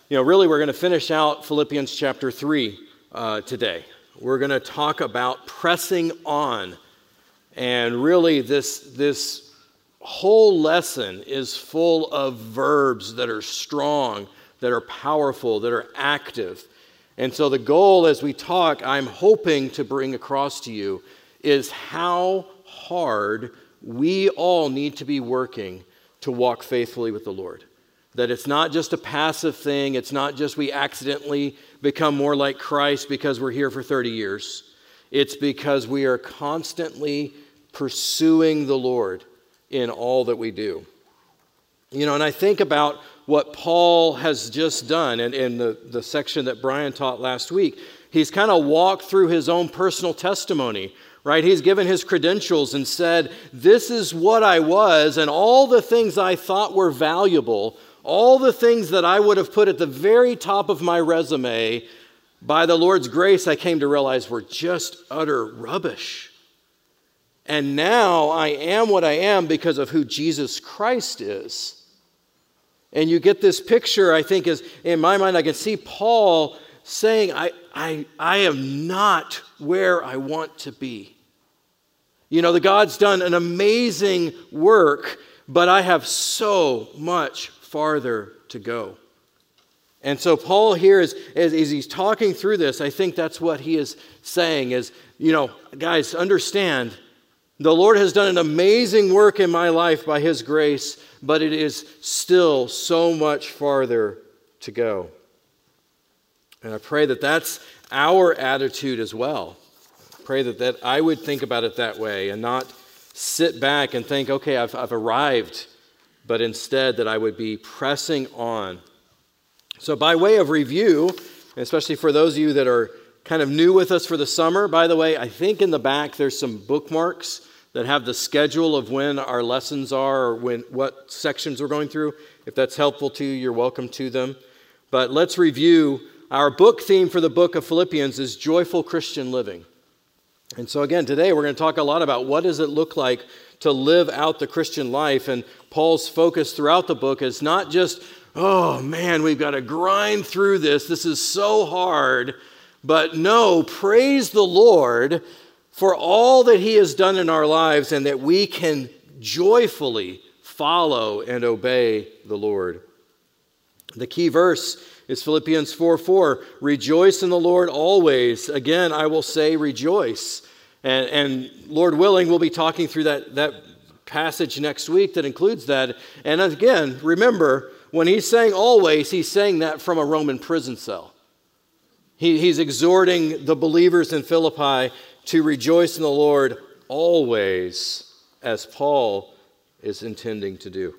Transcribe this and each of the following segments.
Really we're going to finish out Philippians chapter 3 today. We're going to talk about pressing on. And really this whole lesson is full of verbs that are strong, that are powerful, that are active. And so the goal as we talk, I'm hoping to bring across to you, is how hard we all need to be working to walk faithfully with the Lord. That it's not just a passive thing. It's not just we accidentally become more like Christ because we're here for 30 years. It's because we are constantly pursuing the Lord in all that we do. And I think about what Paul has just done in the section that Brian taught last week. He's kind of walked through his own personal testimony, right? He's given his credentials and said, this is what I was, and all the things I thought were valuable, all the things that I would have put at the very top of my resume, by the Lord's grace, I came to realize were just utter rubbish. And now I am what I am because of who Jesus Christ is. And you get this picture, I think, is in my mind, I can see Paul saying, I am not where I want to be. The God's done an amazing work, but I have so much farther to go. And so Paul here, as he's talking through this, I think that's what he is saying is, guys, understand, the Lord has done an amazing work in my life by His grace, but it is still so much farther to go. And I pray that that's our attitude as well. I pray that I would think about it that way and not sit back and think, okay, I've arrived, but instead that I would be pressing on. So by way of review, especially for those of you that are kind of new with us for the summer, by the way, I think in the back there's some bookmarks that have the schedule of when our lessons are or what sections we're going through. If that's helpful to you, you're welcome to them. But let's review. Our book theme for the book of Philippians is Joyful Christian Living. And so again, today we're going to talk a lot about what does it look like to live out the Christian life. And Paul's focus throughout the book is not just, oh man, we've got to grind through this. This is so hard. But no, praise the Lord for all that He has done in our lives and that we can joyfully follow and obey the Lord. The key verse is Philippians 4:4. Rejoice in the Lord always. Again, I will say rejoice. And Lord willing, we'll be talking through that passage next week that includes that. And again, remember, when he's saying always, he's saying that from a Roman prison cell. He's exhorting the believers in Philippi to rejoice in the Lord always, as Paul is intending to do.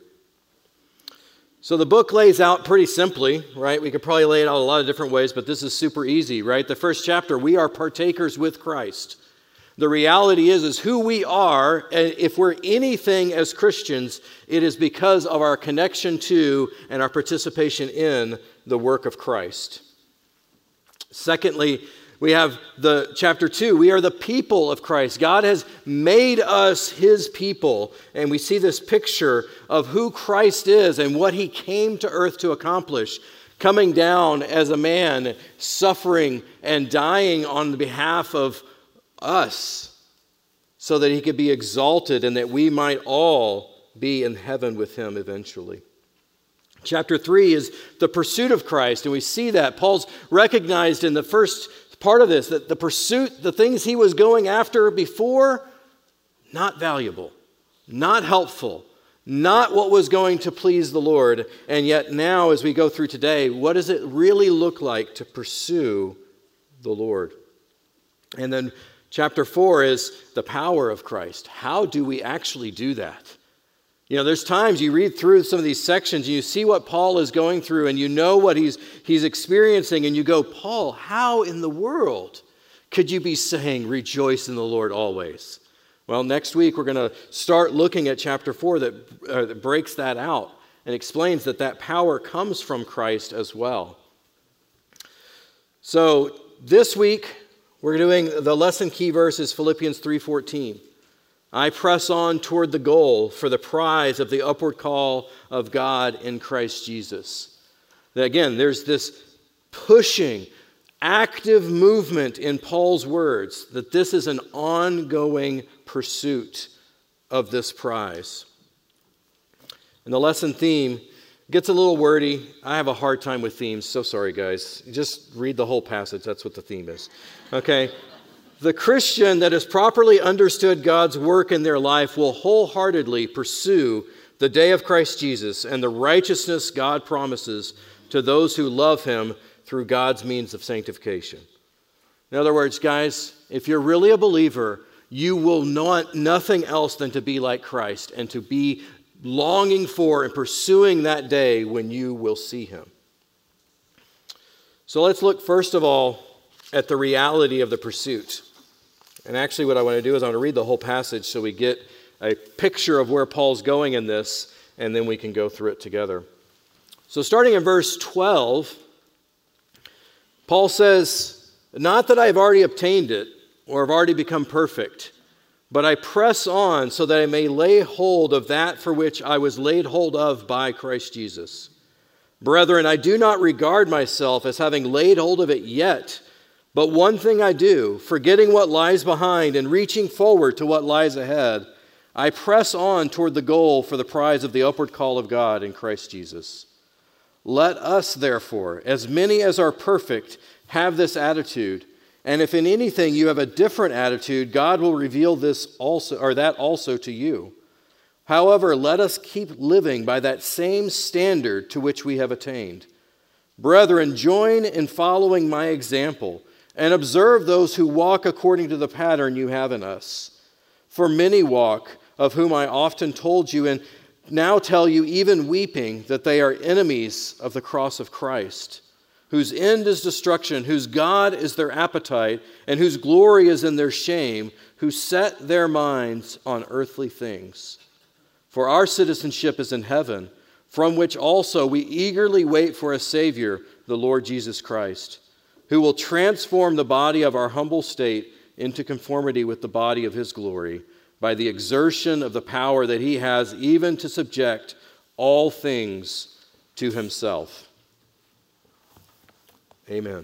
So the book lays out pretty simply, right? We could probably lay it out a lot of different ways, but this is super easy, right? The first chapter, we are partakers with Christ. The reality is who we are, and if we're anything as Christians, it is because of our connection to and our participation in the work of Christ. Secondly, we have the chapter 2. We are the people of Christ. God has made us His people. And we see this picture of who Christ is and what He came to earth to accomplish. Coming down as a man, suffering and dying on behalf of us so that He could be exalted and that we might all be in heaven with Him eventually. Chapter 3 is the pursuit of Christ. And we see that Paul's recognized in the first part of this, that the pursuit, the things he was going after before, not valuable, not helpful, not what was going to please the Lord. And yet now, as we go through today, what does it really look like to pursue the Lord? And then chapter 4 is the power of Christ. How do we actually do that? There's times you read through some of these sections and you see what Paul is going through and you know what he's experiencing and you go, Paul, how in the world could you be saying rejoice in the Lord always? Well, next week we're going to start looking at chapter 4 that breaks that out and explains that power comes from Christ as well. So this week we're doing the lesson key verse is Philippians 3:14. I press on toward the goal for the prize of the upward call of God in Christ Jesus. That again, there's this pushing, active movement in Paul's words that this is an ongoing pursuit of this prize. And the lesson theme gets a little wordy. I have a hard time with themes. So sorry, guys. Just read the whole passage. That's what the theme is. Okay? The Christian that has properly understood God's work in their life will wholeheartedly pursue the day of Christ Jesus and the righteousness God promises to those who love him through God's means of sanctification. In other words, guys, if you're really a believer, you will want nothing else than to be like Christ and to be longing for and pursuing that day when you will see him. So let's look first of all at the reality of the pursuit. And actually what I want to do is I want to read the whole passage so we get a picture of where Paul's going in this, and then we can go through it together. So starting in verse 12, Paul says, "Not that I have already obtained it or have already become perfect, but I press on so that I may lay hold of that for which I was laid hold of by Christ Jesus. Brethren, I do not regard myself as having laid hold of it yet, but one thing I do, forgetting what lies behind and reaching forward to what lies ahead, I press on toward the goal for the prize of the upward call of God in Christ Jesus. Let us, therefore, as many as are perfect, have this attitude. And if in anything you have a different attitude, God will reveal this also, or that also to you. However, let us keep living by that same standard to which we have attained. Brethren, join in following my example and observe those who walk according to the pattern you have in us. For many walk, of whom I often told you and now tell you, even weeping, that they are enemies of the cross of Christ, whose end is destruction, whose God is their appetite, and whose glory is in their shame, who set their minds on earthly things. For our citizenship is in heaven, from which also we eagerly wait for a Savior, the Lord Jesus Christ, who will transform the body of our humble state into conformity with the body of his glory, by the exertion of the power that he has even to subject all things to himself." Amen.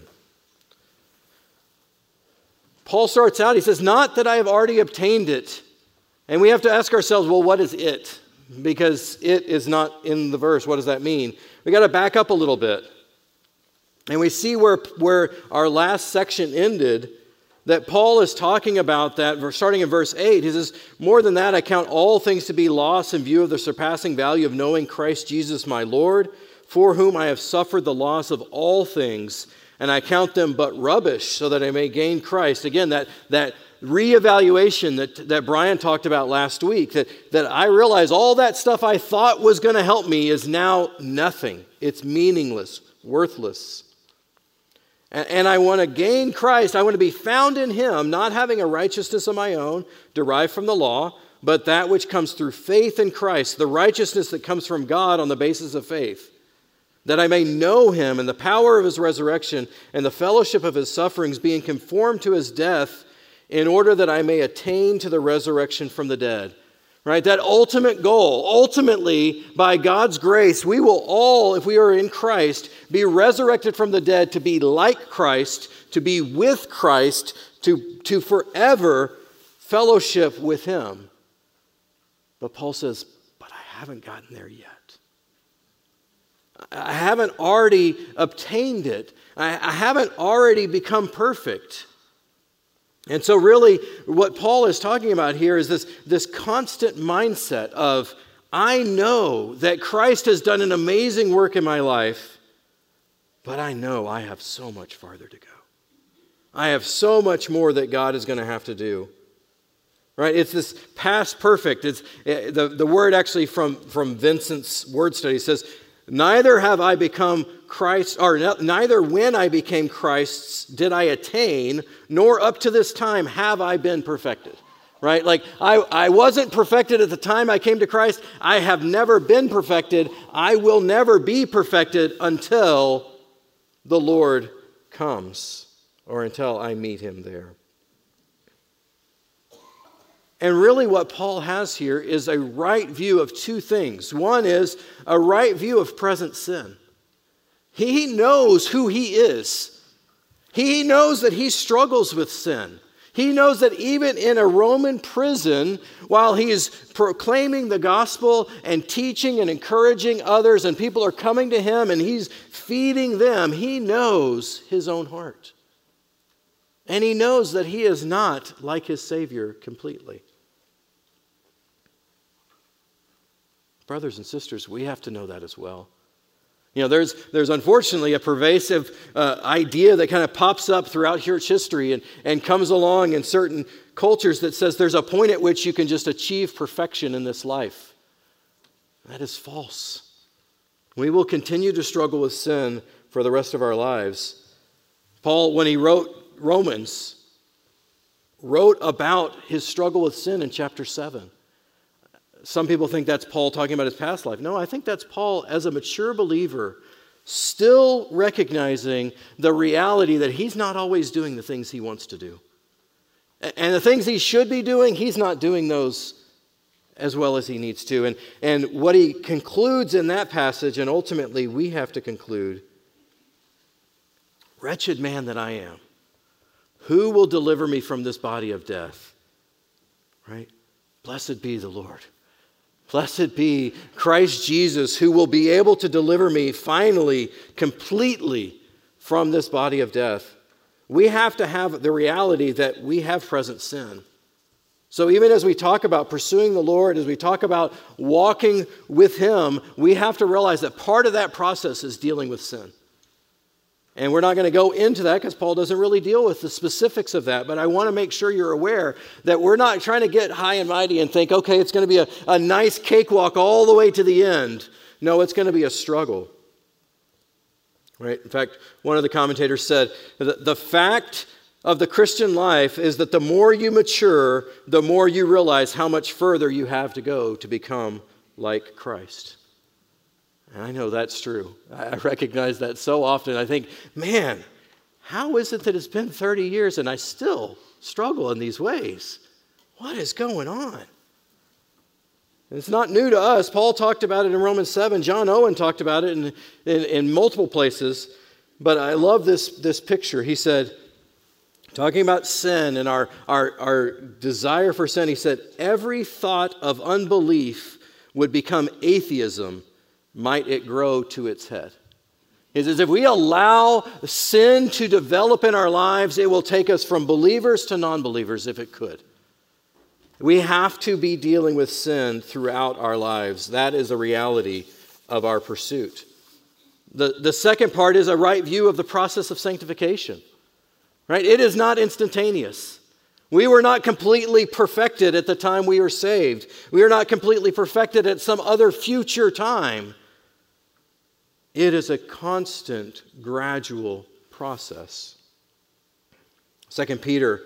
Paul starts out, he says, "Not that I have already obtained it." And we have to ask ourselves, well, what is it? Because it is not in the verse. What does that mean? We got to back up a little bit. And we see where our last section ended, that Paul is talking about that, starting in verse 8. He says, "More than that, I count all things to be loss in view of the surpassing value of knowing Christ Jesus my Lord, for whom I have suffered the loss of all things, and I count them but rubbish, so that I may gain Christ." Again, that reevaluation that Brian talked about last week, that I realize all that stuff I thought was going to help me is now nothing. It's meaningless, worthless. And I want to gain Christ. I want to be found in him, not having a righteousness of my own, derived from the law, but that which comes through faith in Christ, the righteousness that comes from God on the basis of faith, that I may know him and the power of his resurrection and the fellowship of his sufferings, being conformed to his death, in order that I may attain to the resurrection from the dead. Right? That ultimate goal. Ultimately, by God's grace, we will all, if we are in Christ, be resurrected from the dead to be like Christ, to be with Christ, to forever fellowship with him. But Paul says, but I haven't gotten there yet. I haven't already obtained it. I haven't already become perfect. And so really what Paul is talking about here is this constant mindset of, I know that Christ has done an amazing work in my life, but I know I have so much farther to go. I have so much more that God is going to have to do. Right? It's this past perfect. It's the word actually from Vincent's word study says, neither have I become Christ, or neither when I became Christ's did I attain, nor up to this time have I been perfected. Right? Like I wasn't perfected at the time I came to Christ. I have never been perfected. I will never be perfected until the Lord comes, or until I meet him there. And really what Paul has here is a right view of two things. One is a right view of present sin. He knows who he is. He knows that he struggles with sin. He knows that even in a Roman prison, while he is proclaiming the gospel and teaching and encouraging others, and people are coming to him and he's feeding them, he knows his own heart. And he knows that he is not like his Savior completely. Brothers and sisters, we have to know that as well. You know, there's unfortunately a pervasive idea that kind of pops up throughout church history and comes along in certain cultures that says there's a point at which you can just achieve perfection in this life. That is false. We will continue to struggle with sin for the rest of our lives. Paul, when he wrote Romans, wrote about his struggle with sin in chapter 7. Some people think that's Paul talking about his past life. No, I think that's Paul as a mature believer still recognizing the reality that he's not always doing the things he wants to do. And the things he should be doing, he's not doing those as well as he needs to. And what he concludes in that passage, and ultimately we have to conclude, wretched man that I am, who will deliver me from this body of death? Right? Blessed be the Lord. Blessed be Christ Jesus, who will be able to deliver me finally, completely from this body of death. We have to have the reality that we have present sin. So even as we talk about pursuing the Lord, as we talk about walking with Him, we have to realize that part of that process is dealing with sin. And we're not going to go into that because Paul doesn't really deal with the specifics of that. But I want to make sure you're aware that we're not trying to get high and mighty and think, okay, it's going to be a nice cakewalk all the way to the end. No, it's going to be a struggle. Right? In fact, one of the commentators said, the fact of the Christian life is that the more you mature, the more you realize how much further you have to go to become like Christ. And I know that's true. I recognize that so often. I think, man, how is it that it's been 30 years and I still struggle in these ways? What is going on? And it's not new to us. Paul talked about it in Romans 7. John Owen talked about it in multiple places. But I love this picture. He said, talking about sin and our desire for sin, he said, every thought of unbelief would become atheism, might it grow to its head. He says, if we allow sin to develop in our lives, it will take us from believers to non-believers if it could. We have to be dealing with sin throughout our lives. That is a reality of our pursuit. The second part is a right view of the process of sanctification. Right? It is not instantaneous. We were not completely perfected at the time we were saved. We are not completely perfected at some other future time. It is a constant, gradual process. 2 Peter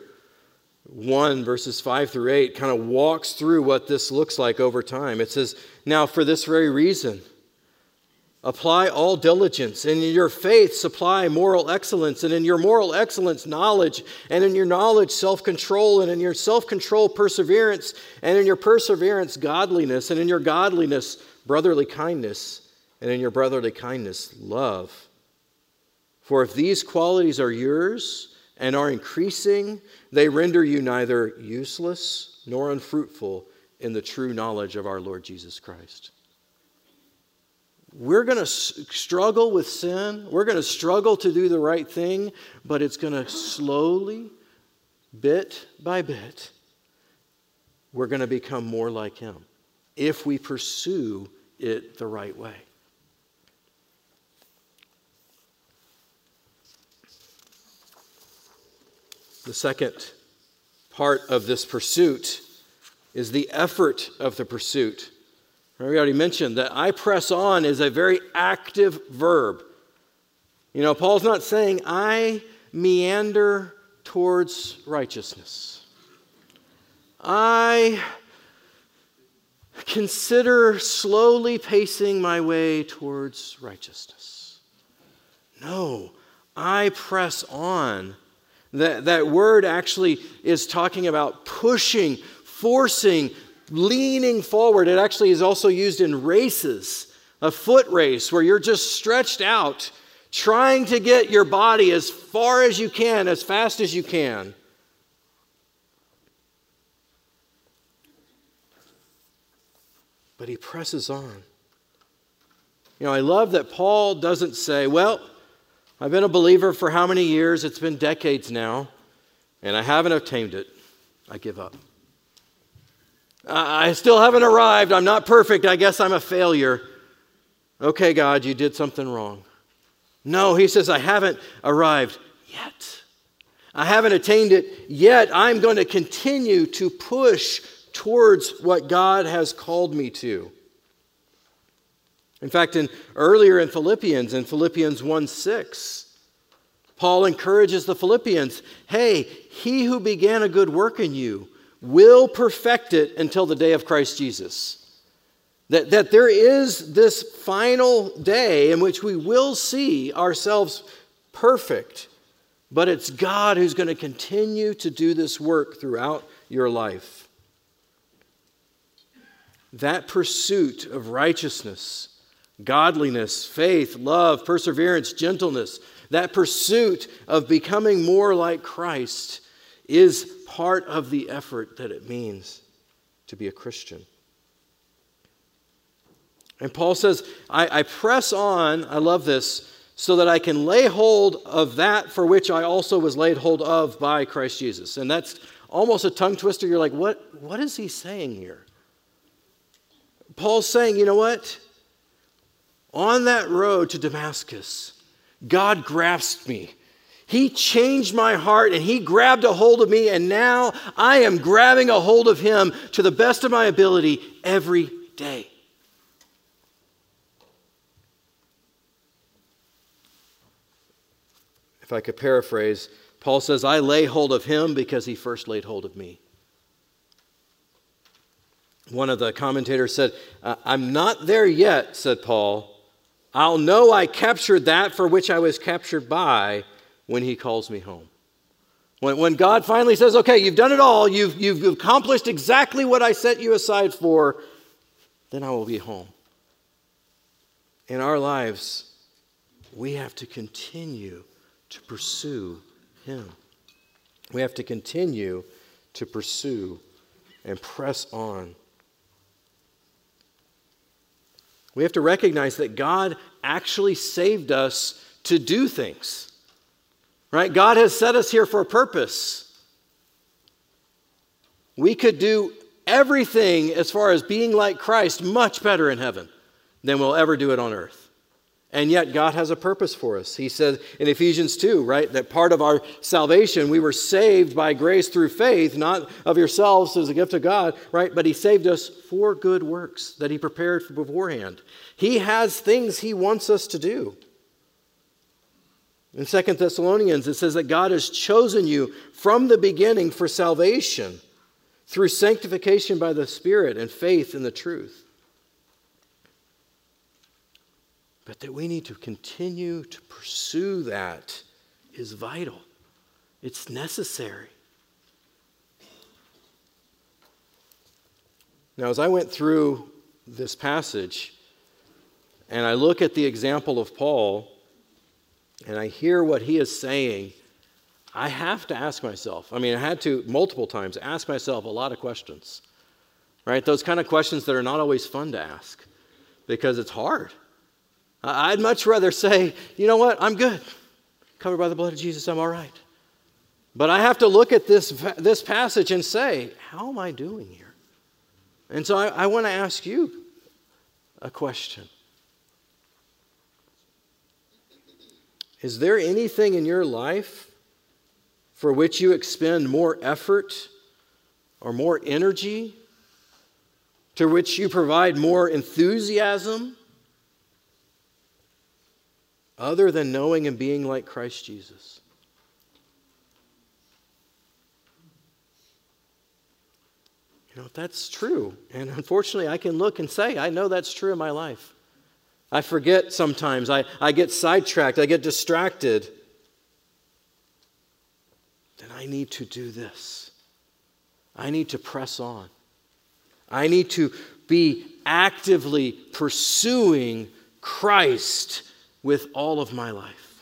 1, verses 5 through 8 kind of walks through what this looks like over time. It says, now for this very reason, apply all diligence, and in your faith supply moral excellence, and in your moral excellence knowledge, and in your knowledge self-control, and in your self-control perseverance, and in your perseverance godliness, and in your godliness brotherly kindness, and in your brotherly kindness love. For if these qualities are yours and are increasing, they render you neither useless nor unfruitful in the true knowledge of our Lord Jesus Christ. We're going to struggle with sin. We're going to struggle to do the right thing, but it's going to slowly, bit by bit, we're going to become more like Him if we pursue it the right way. The second part of this pursuit is the effort of the pursuit. We already mentioned that I press on is a very active verb. You know, Paul's not saying I meander towards righteousness. I consider slowly pacing my way towards righteousness. No, I press on. That word actually is talking about pushing, forcing, leaning forward. It actually is also used in races, a foot race where you're just stretched out trying to get your body as far as you can, as fast as you can. But he presses on. I love that Paul doesn't say, well, I've been a believer for how many years? It's been decades now, and I haven't obtained it. I give up. I still haven't arrived. I'm not perfect. I guess I'm a failure. Okay, God, you did something wrong. No, he says, I haven't arrived yet. I haven't attained it yet. I'm going to continue to push towards what God has called me to. In fact, earlier in Philippians 1:6, Paul encourages the Philippians, hey, he who began a good work in you will perfect it until the day of Christ Jesus. That there is this final day in which we will see ourselves perfect, but it's God who's going to continue to do this work throughout your life. That pursuit of righteousness, godliness, faith, love, perseverance, gentleness, that pursuit of becoming more like Christ is part of the effort that it means to be a Christian. And Paul says, I press on, I love this, so that I can lay hold of that for which I also was laid hold of by Christ Jesus. And that's almost a tongue twister. You're like, what is he saying here? Paul's saying, you know what? On that road to Damascus, God grasped me. He changed my heart and he grabbed a hold of me, and now I am grabbing a hold of him to the best of my ability every day. If I could paraphrase, Paul says, I lay hold of him because he first laid hold of me. One of the commentators said, I'm not there yet, said Paul. I'll know I captured that for which I was captured by when he calls me home. When God finally says, okay, you've done it all, you've accomplished exactly what I set you aside for, then I will be home. In our lives, we have to continue to pursue him. We have to continue to pursue and press on. We have to recognize that God actually saved us to do things. Right? God has set us here for a purpose. We could do everything as far as being like Christ much better in heaven than we'll ever do it on earth. And yet God has a purpose for us. He said in Ephesians 2, right, that part of our salvation, we were saved by grace through faith, not of yourselves as a gift of God, right? But he saved us for good works that he prepared for beforehand. He has things he wants us to do. In 2 Thessalonians, it says that God has chosen you from the beginning for salvation through sanctification by the Spirit and faith in the truth. But that we need to continue to pursue that is vital. It's necessary. Now, as I went through this passage and I look at the example of Paul and I hear what he is saying, I have to ask myself, I had to multiple times ask myself a lot of questions, right? Those kind of questions that are not always fun to ask because it's hard. I'd much rather say, you know what, I'm good. Covered by the blood of Jesus, I'm all right. But I have to look at this passage and say, how am I doing here? And so I want to ask you a question. Is there anything in your life for which you expend more effort or more energy, to which you provide more enthusiasm, other than knowing and being like Christ Jesus? If that's true, and unfortunately I can look and say, I know that's true in my life. I forget sometimes, I get sidetracked, I get distracted. Then I need to do this. I need to press on. I need to be actively pursuing Christ with all of my life.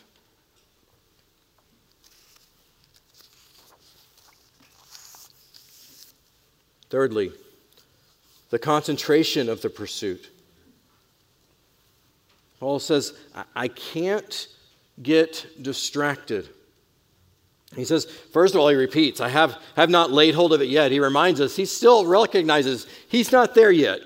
Thirdly, the concentration of the pursuit. Paul says, I can't get distracted. He says, first of all, he repeats, I have not laid hold of it yet. He reminds us, he still recognizes he's not there yet.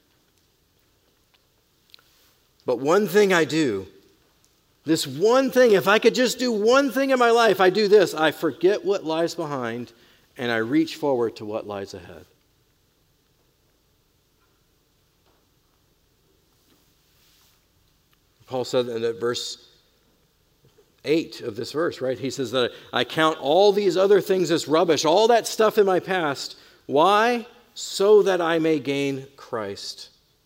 But one thing I do, this one thing, if I could just do one thing in my life, I do this. I forget what lies behind and I reach forward to what lies ahead. Paul said in that verse 8 of this verse, right? He says that I count all these other things as rubbish, all that stuff in my past. Why? So that I may gain Christ.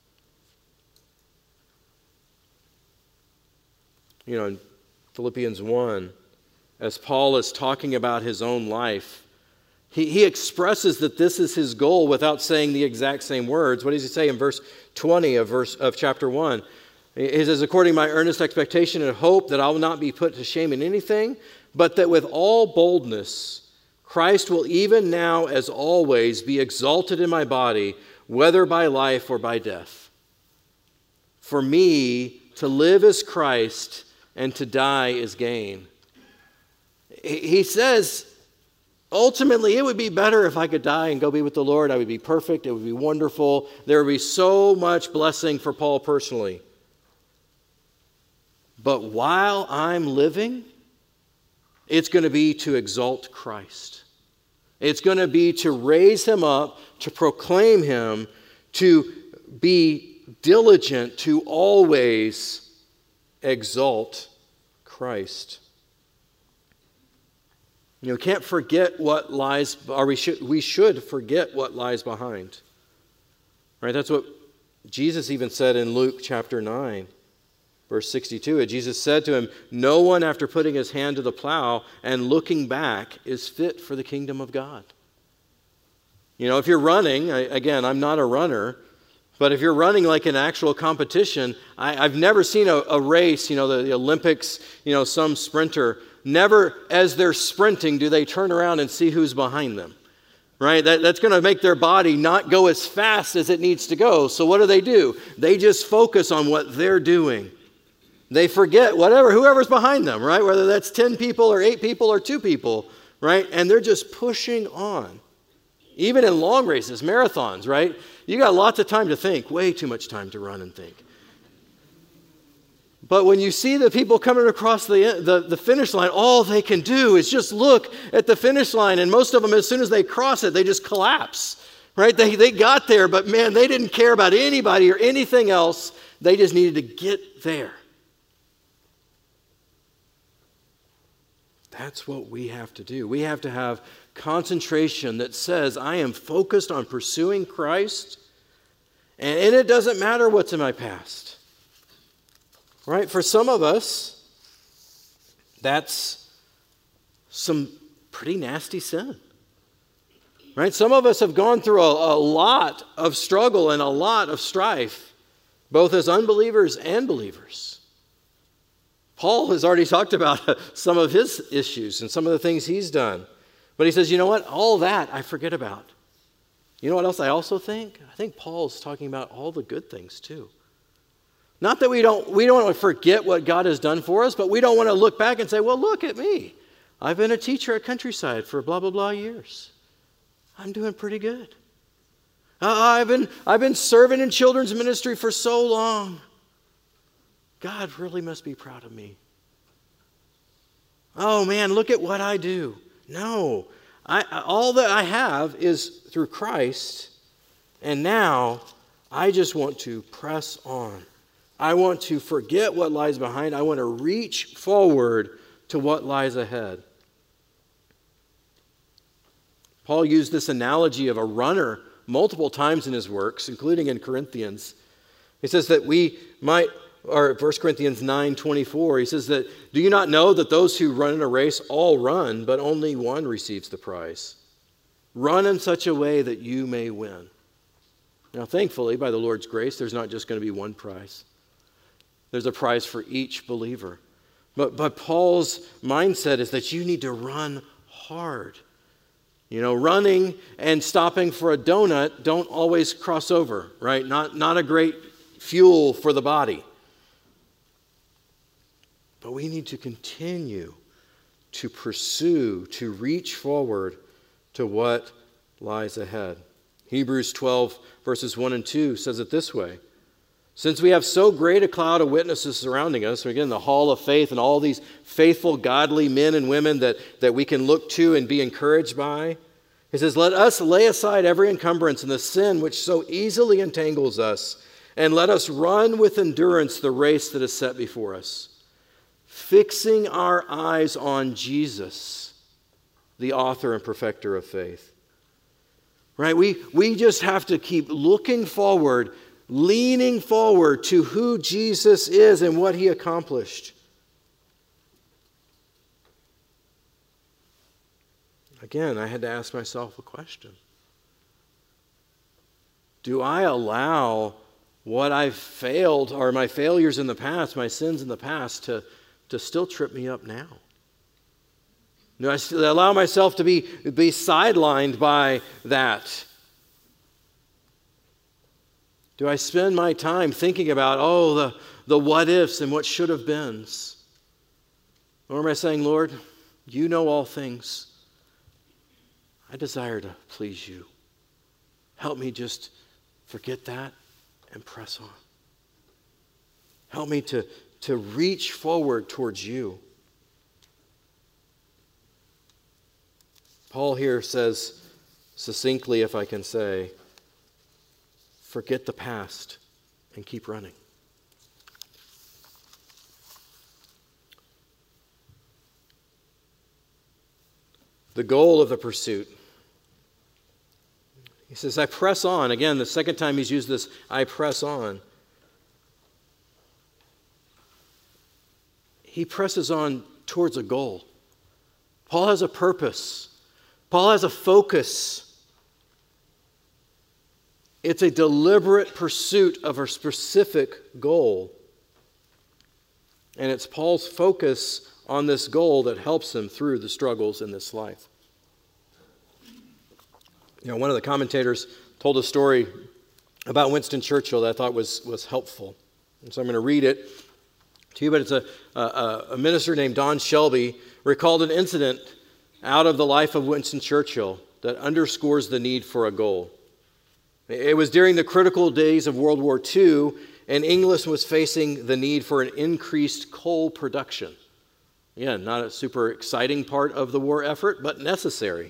You know, in Philippians 1, as Paul is talking about his own life, he expresses that this is his goal without saying the exact same words. What does he say in verse 20 of chapter 1? He says, according to my earnest expectation and hope that I will not be put to shame in anything, but that with all boldness Christ will even now as always be exalted in my body, whether by life or by death. For me, to live is Christ, and to die is gain. He says, ultimately, it would be better if I could die and go be with the Lord. I would be perfect. It would be wonderful. There would be so much blessing for Paul personally. But while I'm living, it's going to be to exalt Christ. It's going to be to raise him up, to proclaim him, to be diligent, to always exalt Christ. You know, can't forget what lies, or we should forget what lies behind. Right? That's what Jesus even said in Luke chapter 9, verse 62. Jesus said to him, no one after putting his hand to the plow and looking back is fit for the kingdom of God. You know, if you're running, again, I'm not a runner, but if you're running like an actual competition, I've never seen a race, you know, the Olympics, you know, some sprinter, never as they're sprinting do they turn around and see who's behind them, right? That's going to make their body not go as fast as it needs to go. So what do? They just focus on what they're doing. They forget whoever's behind them, right? Whether that's 10 people or 8 people or 2 people, right? And they're just pushing on. Even in long races, marathons, right? You got lots of time to think, way too much time to run and think. But when you see the people coming across the finish line, all they can do is just look at the finish line. And most of them, as soon as they cross it, they just collapse, right? They got there, but man, they didn't care about anybody or anything else. They just needed to get there. That's what we have to do. We have to have concentration that says, I am focused on pursuing Christ, and it doesn't matter what's in my past. Right? For some of us, that's some pretty nasty sin. Right? Some of us have gone through a lot of struggle and a lot of strife, both as unbelievers and believers. Paul has already talked about some of his issues and some of the things he's done. But he says, you know what? All that I forget about. You know what else I also think? I think Paul's talking about all the good things too. Not that we don't want to forget what God has done for us, but we don't want to look back and say, well, look at me. I've been a teacher at Countryside for blah, blah, blah years. I'm doing pretty good. I've been serving in children's ministry for so long. God really must be proud of me. Oh man, look at what I do. No, all that I have is through Christ, and now I just want to press on. I want to forget what lies behind. I want to reach forward to what lies ahead. Paul used this analogy of a runner multiple times in his works, including in Corinthians. He says that we might, or 1 Corinthians 9:24, he says that, do you not know that those who run in a race all run, but only one receives the prize? Run in such a way that you may win. Now, thankfully, by the Lord's grace, there's not just going to be one prize. There's a prize for each believer. But Paul's mindset is that you need to run hard. You know, running and stopping for a donut don't always cross over, right? Not a great fuel for the body. But we need to continue to pursue, to reach forward to what lies ahead. Hebrews 12, verses 1 and 2 says it this way. Since we have so great a cloud of witnesses surrounding us, again, the hall of faith and all these faithful, godly men and women that we can look to and be encouraged by, he says, let us lay aside every encumbrance and the sin which so easily entangles us, and let us run with endurance the race that is set before us, fixing our eyes on Jesus, the author and perfecter of faith. Right? We just have to keep looking forward, leaning forward to who Jesus is and what he accomplished. Again, I had to ask myself a question. Do I allow what I've failed, or my failures in the past, my sins in the past, to still trip me up now? Do I still allow myself to be sidelined by that? Do I spend my time thinking about, the what ifs and what should have beens? Or am I saying, Lord, you know all things. I desire to please you. Help me just forget that and press on. Help me to reach forward towards you. Paul here says succinctly, if I can say, forget the past and keep running. The goal of the pursuit. He says, I press on. Again, the second time he's used this, I press on. He presses on towards a goal. Paul has a purpose. Paul has a focus. It's a deliberate pursuit of a specific goal. And it's Paul's focus on this goal that helps him through the struggles in this life. You know, one of the commentators told a story about Winston Churchill that I thought was helpful. And so I'm going to read it to you, but it's a minister named Don Shelby recalled an incident out of the life of Winston Churchill that underscores the need for a goal. It was during the critical days of World War II, and England was facing the need for an increased coal production. Again, not a super exciting part of the war effort, but necessary.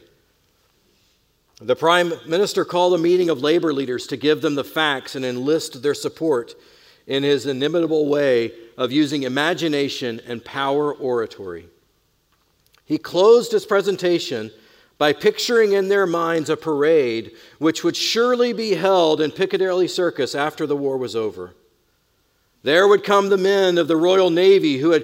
The Prime Minister called a meeting of labor leaders to give them the facts and enlist their support in his inimitable way of using imagination and power oratory. He closed his presentation by picturing in their minds a parade which would surely be held in Piccadilly Circus after the war was over. There would come the men of the Royal Navy who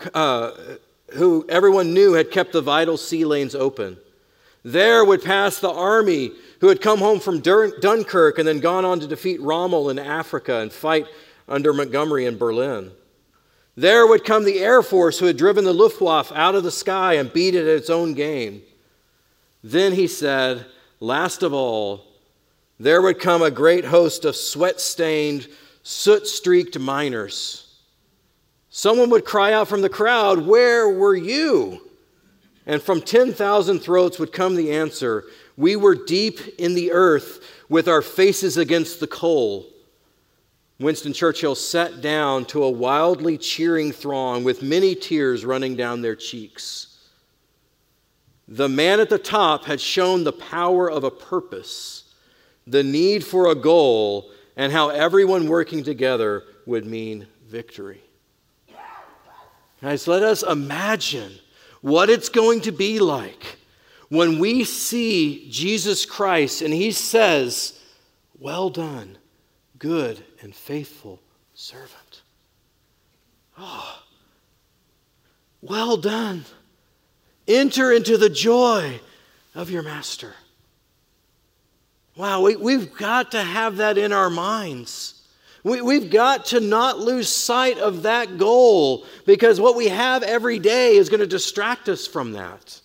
everyone knew had kept the vital sea lanes open. There would pass the army who had come home from Dunkirk and then gone on to defeat Rommel in Africa and fight under Montgomery in Berlin. There would come the Air Force who had driven the Luftwaffe out of the sky and beat it at its own game. Then he said, last of all, there would come a great host of sweat-stained, soot-streaked miners. Someone would cry out from the crowd, "Where were you?" And from 10,000 throats would come the answer, "We were deep in the earth with our faces against the coal." Winston Churchill sat down to a wildly cheering throng with many tears running down their cheeks. The man at the top had shown the power of a purpose, the need for a goal, and how everyone working together would mean victory. Guys, let us imagine what it's going to be like when we see Jesus Christ and he says, "Well done, good and faithful servant." Oh, well done. Enter into the joy of your master. Wow, we've got to have that in our minds. We've got to not lose sight of that goal, because what we have every day is going to distract us from that.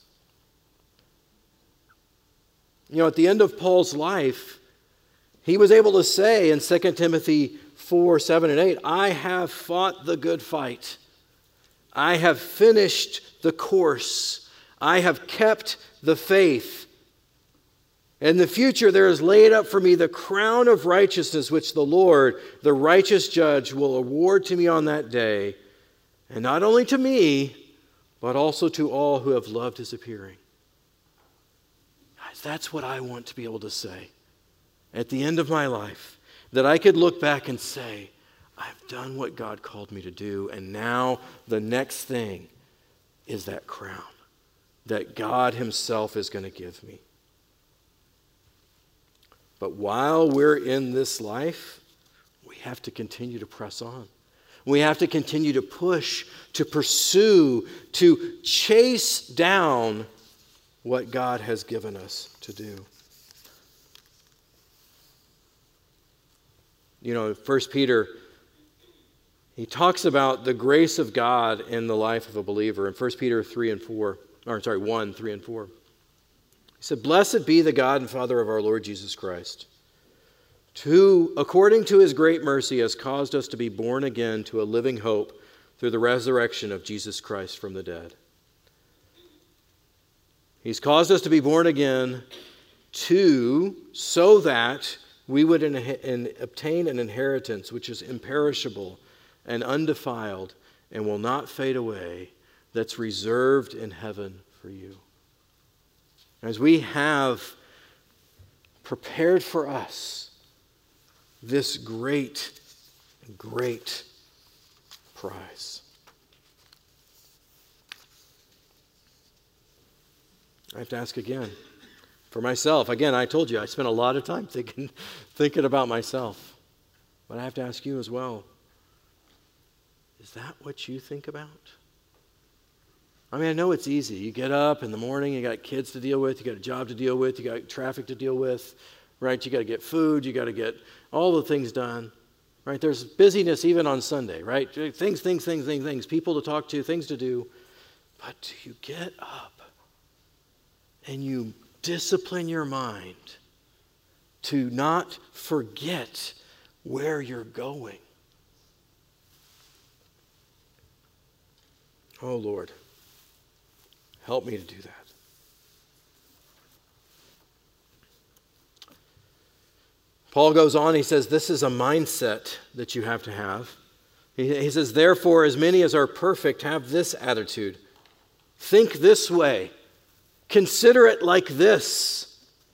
You know, at the end of Paul's life, he was able to say in 2 Timothy 4, 7, and 8, I have fought the good fight. I have finished the course. I have kept the faith. In the future there is laid up for me the crown of righteousness, which the Lord, the righteous judge, will award to me on that day, and not only to me, but also to all who have loved his appearing. Guys, that's what I want to be able to say at the end of my life, that I could look back and say, I've done what God called me to do, and now the next thing is that crown that God himself is going to give me. But while we're in this life, we have to continue to press on. We have to continue to push, to pursue, to chase down what God has given us to do. You know, 1 Peter, he talks about the grace of God in the life of a believer in 1 Peter 1, 3 and 4. He said, Blessed be the God and Father of our Lord Jesus Christ, who, according to his great mercy, has caused us to be born again to a living hope through the resurrection of Jesus Christ from the dead. He's caused us to be born again so that we would obtain an inheritance which is imperishable and undefiled and will not fade away, that's reserved in heaven for you. As we have prepared for us this great, great prize. I have to ask again for myself. Again, I told you I spent a lot of time thinking about myself. But I have to ask you as well. Is that what you think about? I mean, I know it's easy. You get up in the morning, you got kids to deal with, you got a job to deal with, you got traffic to deal with, right? You got to get food, you got to get all the things done, right? There's busyness even on Sunday, right? Things, people to talk to, things to do. But do you get up and you discipline your mind to not forget where you're going? Oh, Lord, help me to do that. Paul goes on, he says, this is a mindset that you have to have. He says, therefore, as many as are perfect have this attitude. Think this way. Consider it like this.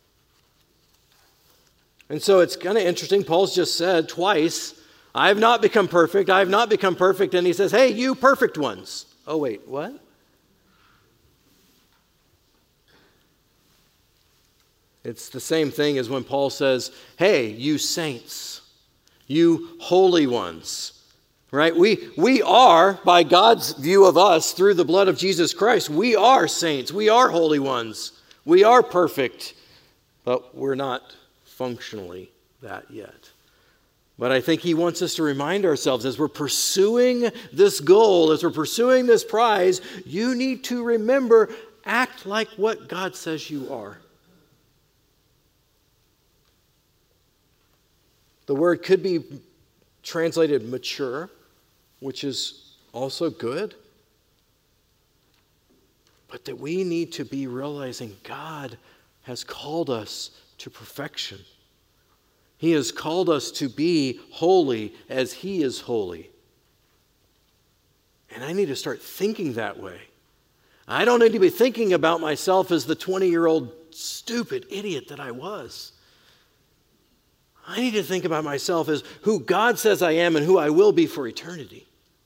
And so it's kind of interesting. Paul's just said twice, I have not become perfect. I have not become perfect. And he says, hey, you perfect ones. Oh, wait, what? It's the same thing as when Paul says, hey, you saints, you holy ones, right? We are, by God's view of us, through the blood of Jesus Christ, we are saints, we are holy ones, we are perfect, but we're not functionally that yet. But I think he wants us to remind ourselves as we're pursuing this goal, as we're pursuing this prize, you need to remember, act like what God says you are. The word could be translated mature, which is also good. But that we need to be realizing God has called us to perfection. He has called us to be holy as He is holy. And I need to start thinking that way. I don't need to be thinking about myself as the 20-year-old stupid idiot that I was. I need to think about myself as who God says I am and who I will be for eternity.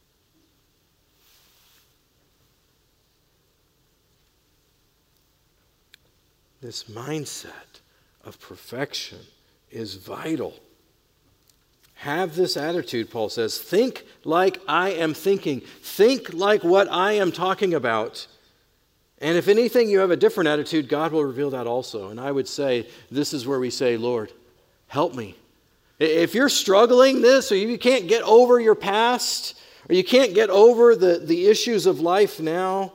This mindset of perfection is vital. Have this attitude, Paul says. Think like I am thinking. Think like what I am talking about. And if anything, you have a different attitude, God will reveal that also. And I would say, this is where we say, Lord, help me. If you're struggling this, or you can't get over your past, or you can't get over the issues of life now,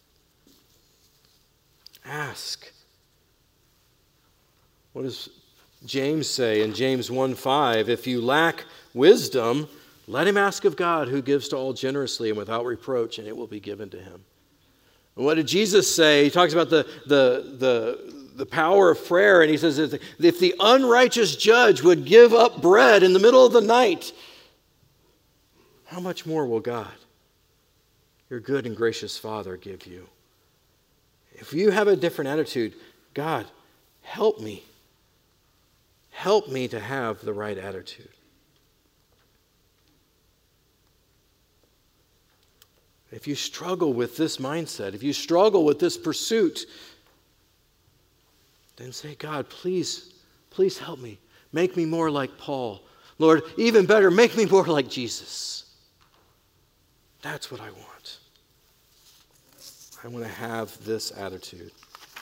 ask. What does James say in James 1:5? If you lack wisdom, let him ask of God, who gives to all generously and without reproach, and it will be given to him. And what did Jesus say? He talks about the power of prayer, and he says, if the unrighteous judge would give up bread in the middle of the night, how much more will God, your good and gracious Father, give you? If you have a different attitude, God, help me. Help me to have the right attitude. If you struggle with this mindset, if you struggle with this pursuit, then say, God, please help me. Make me more like Paul. Lord, even better, make me more like Jesus. That's what I want. I want to have this attitude.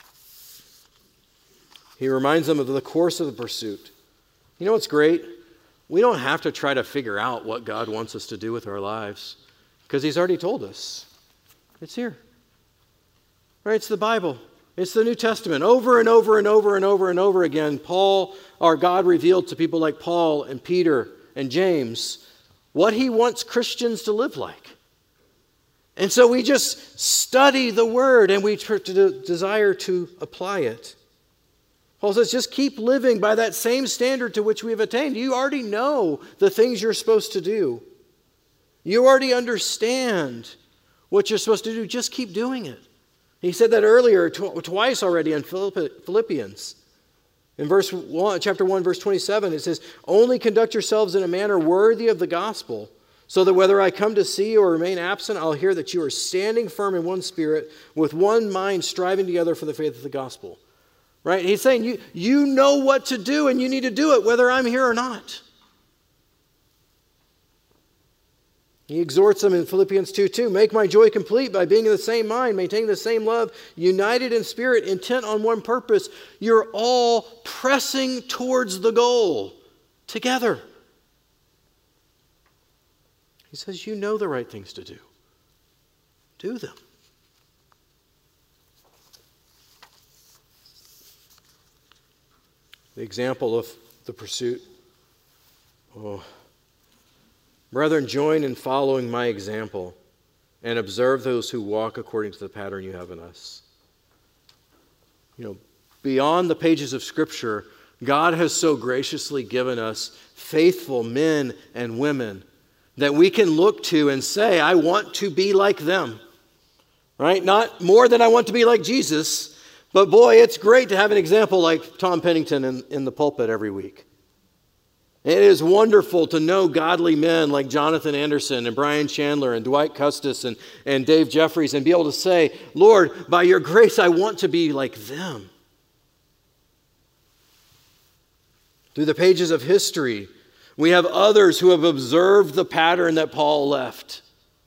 He reminds them of the course of the pursuit. You know what's great? We don't have to try to figure out what God wants us to do with our lives, because He's already told us. It's here. Right? It's the Bible. It's the New Testament. Over and over and over and over and over again, God revealed to people like Paul and Peter and James what He wants Christians to live like. And so we just study the Word and we desire to apply it. Paul says, just keep living by that same standard to which we have attained. You already know the things you're supposed to do. You already understand what you're supposed to do. Just keep doing it. He said that earlier twice already in Philippians. In chapter 1, verse 27, it says, only conduct yourselves in a manner worthy of the gospel, so that whether I come to see you or remain absent, I'll hear that you are standing firm in one spirit, with one mind striving together for the faith of the gospel. Right? He's saying you know what to do and you need to do it whether I'm here or not. He exhorts them in Philippians 2:2, make my joy complete by being in the same mind, maintaining the same love, united in spirit, intent on one purpose. You're all pressing towards the goal together. He says you know the right things to do. Do them. The example of the pursuit. Brethren, join in following my example and observe those who walk according to the pattern you have in us. Beyond the pages of Scripture, God has so graciously given us faithful men and women that we can look to and say, I want to be like them. Right? Not more than I want to be like Jesus, but boy, it's great to have an example like Tom Pennington in the pulpit every week. It is wonderful to know godly men like Jonathan Anderson and Brian Chandler and Dwight Custis and Dave Jeffries and be able to say, Lord, by your grace, I want to be like them. Through the pages of history, we have others who have observed the pattern that Paul left.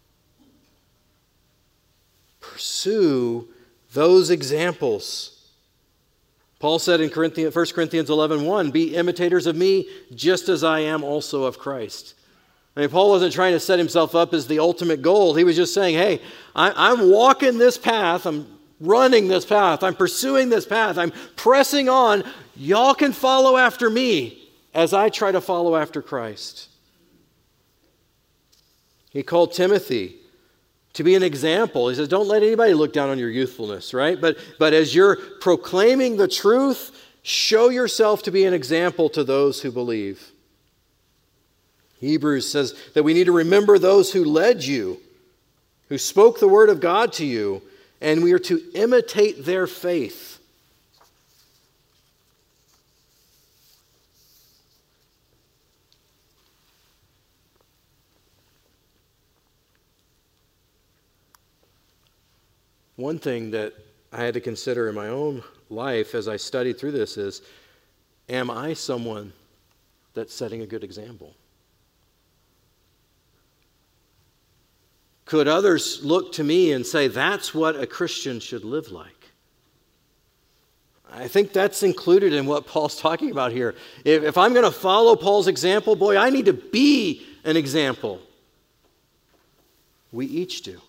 Pursue those examples. Paul said in 1 Corinthians 11:1, be imitators of me just as I am also of Christ. Paul wasn't trying to set himself up as the ultimate goal. He was just saying, hey, I'm walking this path. I'm running this path. I'm pursuing this path. I'm pressing on. Y'all can follow after me as I try to follow after Christ. He called Timothy to be an example. He says, don't let anybody look down on your youthfulness, right? But as you're proclaiming the truth, show yourself to be an example to those who believe. Hebrews says that we need to remember those who led you, who spoke the word of God to you, and we are to imitate their faith. One thing that I had to consider in my own life as I studied through this is, am I someone that's setting a good example? Could others look to me and say, that's what a Christian should live like? I think that's included in what Paul's talking about here. If I'm going to follow Paul's example, boy, I need to be an example. We each do.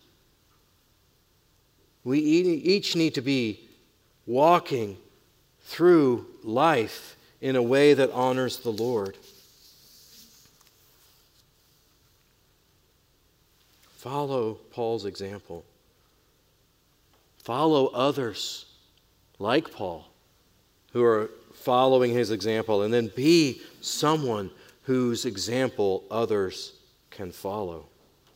We each need to be walking through life in a way that honors the Lord. Follow Paul's example. Follow others like Paul who are following his example, and then be someone whose example others can follow.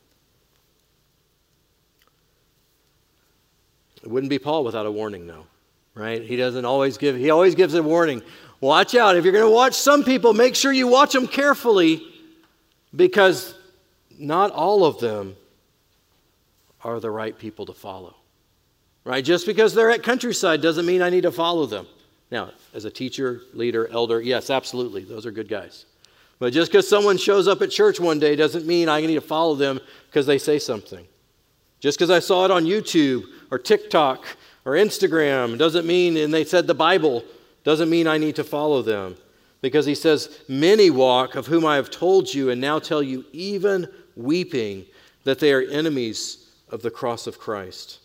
It wouldn't be Paul without a warning, though, right? He always gives a warning. Watch out. If you're going to watch some people, make sure you watch them carefully, because not all of them are the right people to follow, right? Just because they're at Countryside doesn't mean I need to follow them. Now, as a teacher, leader, elder, yes, absolutely, those are good guys. But just because someone shows up at church one day doesn't mean I need to follow them because they say something. Just because I saw it on YouTube or TikTok or Instagram doesn't mean, and they said the Bible, doesn't mean I need to follow them. Because he says, many walk, of whom I have told you and now tell you, even weeping, that they are enemies of the cross of Christ.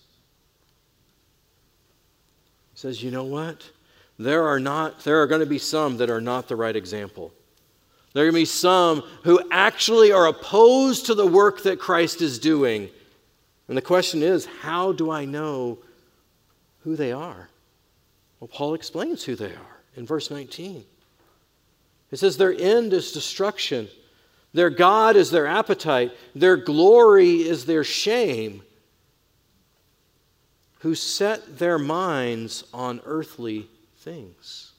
He says, you know what? There are going to be some that are not the right example. There are going to be some who actually are opposed to the work that Christ is doing. And the question is, how do I know who they are? Well, Paul explains who they are in verse 19. It says, their end is destruction. Their God is their appetite. Their glory is their shame. Who set their minds on earthly things.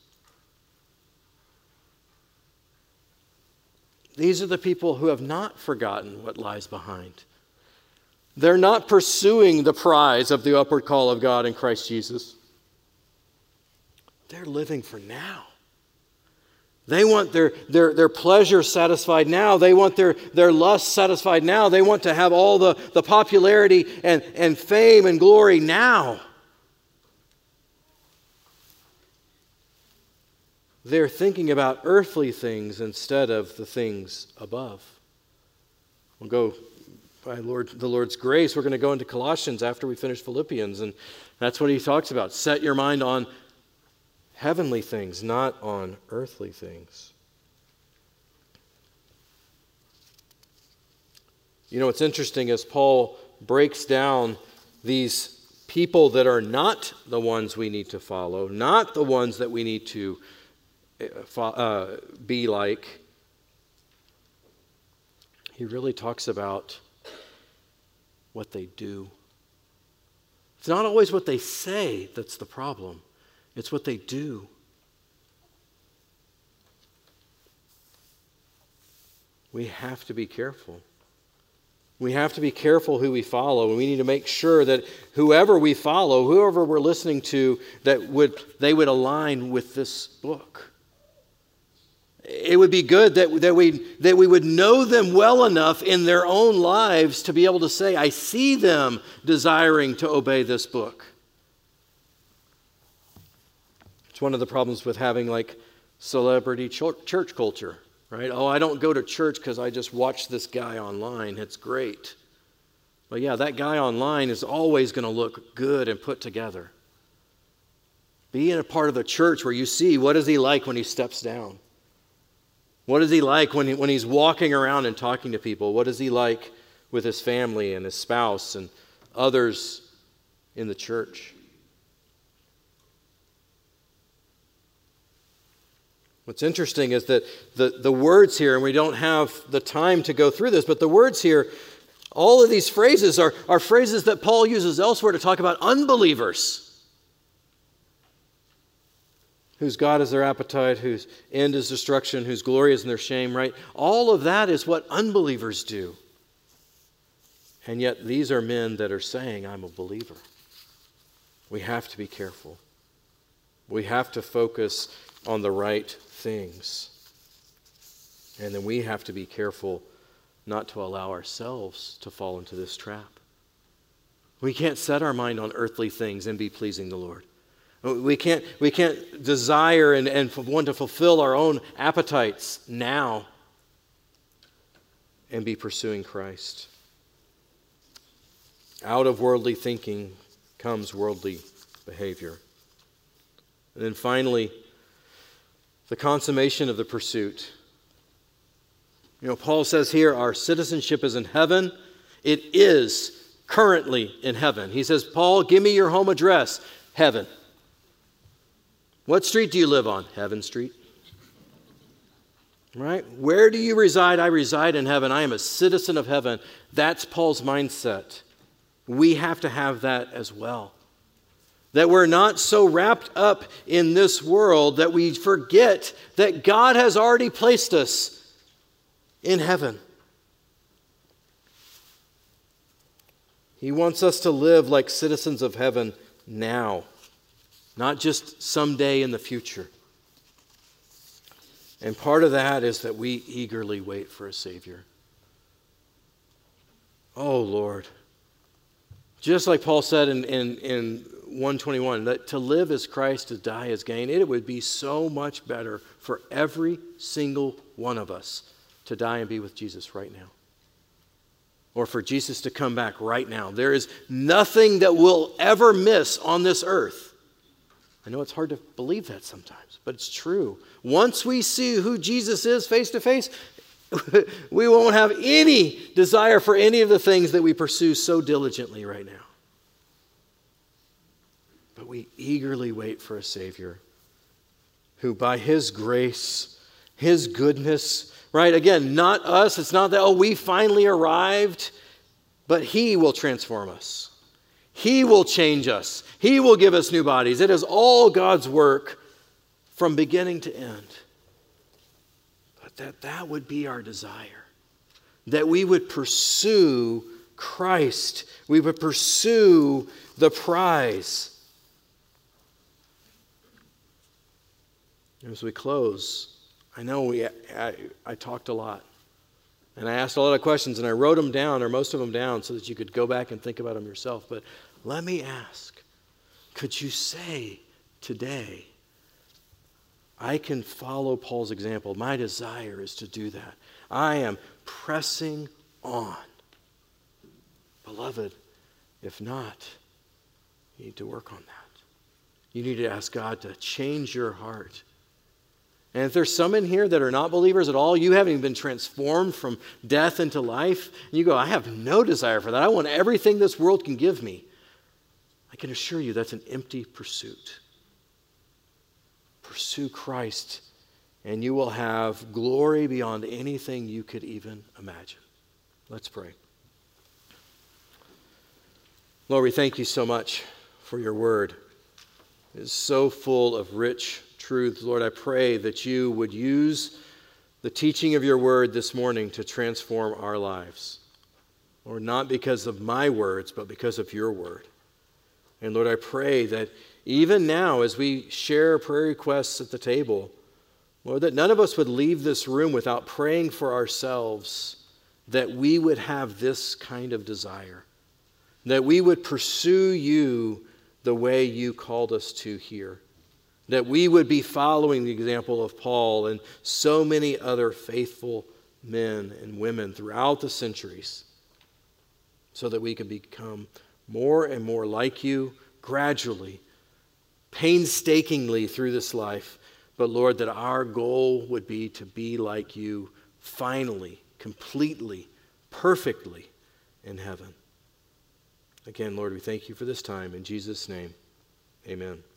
These are the people who have not forgotten what lies behind. They're not pursuing the prize of the upward call of God in Christ Jesus. They're living for now. They want their pleasure satisfied now. They want their lust satisfied now. They want to have all the popularity and fame and glory now. They're thinking about earthly things instead of the things above. We'll go, by the Lord's grace, we're going to go into Colossians after we finish Philippians, and that's what he talks about. Set your mind on heavenly things, not on earthly things. You know, what's interesting is Paul breaks down these people that are not the ones we need to follow, not the ones that we need to be like. He really talks about what they do. It's not always what they say that's the problem. It's what they do. We have to be careful. We have to be careful who we follow, and we need to make sure that whoever we follow, whoever we're listening to, they would align with this book. It would be good that we would know them well enough in their own lives to be able to say, I see them desiring to obey this book. It's one of the problems with having like celebrity church culture, right? Oh, I don't go to church because I just watch this guy online. It's great. But yeah, that guy online is always going to look good and put together. Being a part of the church where you see what is he like when he steps down. What is he like when he's walking around and talking to people? What is he like with his family and his spouse and others in the church? What's interesting is that the words here, and we don't have the time to go through this, but the words here, all of these phrases are phrases that Paul uses elsewhere to talk about unbelievers. Whose God is their appetite, whose end is destruction, whose glory is in their shame, right? All of that is what unbelievers do. And yet these are men that are saying, I'm a believer. We have to be careful. We have to focus on the right things. And then we have to be careful not to allow ourselves to fall into this trap. We can't set our mind on earthly things and be pleasing the Lord. We can't desire and want to fulfill our own appetites now and be pursuing Christ. Out of worldly thinking comes worldly behavior. And then finally, the consummation of the pursuit. Paul says here, our citizenship is in heaven. It is currently in heaven. He says, Paul, give me your home address. Heaven. What street do you live on? Heaven Street. Right? Where do you reside? I reside in heaven. I am a citizen of heaven. That's Paul's mindset. We have to have that as well. That we're not so wrapped up in this world that we forget that God has already placed us in heaven. He wants us to live like citizens of heaven now, not just someday in the future. And part of that is that we eagerly wait for a Savior. Oh, Lord. Just like Paul said in 121, that to live as Christ, to die as gain, it would be so much better for every single one of us to die and be with Jesus right now. Or for Jesus to come back right now. There is nothing that we'll ever miss on this earth. I know it's hard to believe that sometimes, but it's true. Once we see who Jesus is face to face, we won't have any desire for any of the things that we pursue so diligently right now. But we eagerly wait for a Savior who by His grace, His goodness, right? Again, not us. It's not that, we finally arrived, but He will transform us. He will change us. He will give us new bodies. It is all God's work from beginning to end. But that would be our desire. That we would pursue Christ. We would pursue the prize. As we close, I know I talked a lot. And I asked a lot of questions, and I wrote them down, or most of them down, so that you could go back and think about them yourself. But let me ask, could you say today, I can follow Paul's example. My desire is to do that. I am pressing on. Beloved, if not, you need to work on that. You need to ask God to change your heart. And if there's some in here that are not believers at all, you haven't even been transformed from death into life, and you go, I have no desire for that. I want everything this world can give me. I can assure you that's an empty pursuit. Pursue Christ, and you will have glory beyond anything you could even imagine. Let's pray. Lord, we thank you so much for your word. It is so full of rich truths. Lord, I pray that you would use the teaching of your word this morning to transform our lives. Lord, not because of my words, but because of your word. And Lord, I pray that even now as we share prayer requests at the table, Lord, that none of us would leave this room without praying for ourselves that we would have this kind of desire, that we would pursue you the way you called us to here. That we would be following the example of Paul and so many other faithful men and women throughout the centuries, so that we can become more and more like you gradually, painstakingly through this life. But Lord, that our goal would be to be like you finally, completely, perfectly in heaven. Again, Lord, we thank you for this time. In Jesus' name, amen.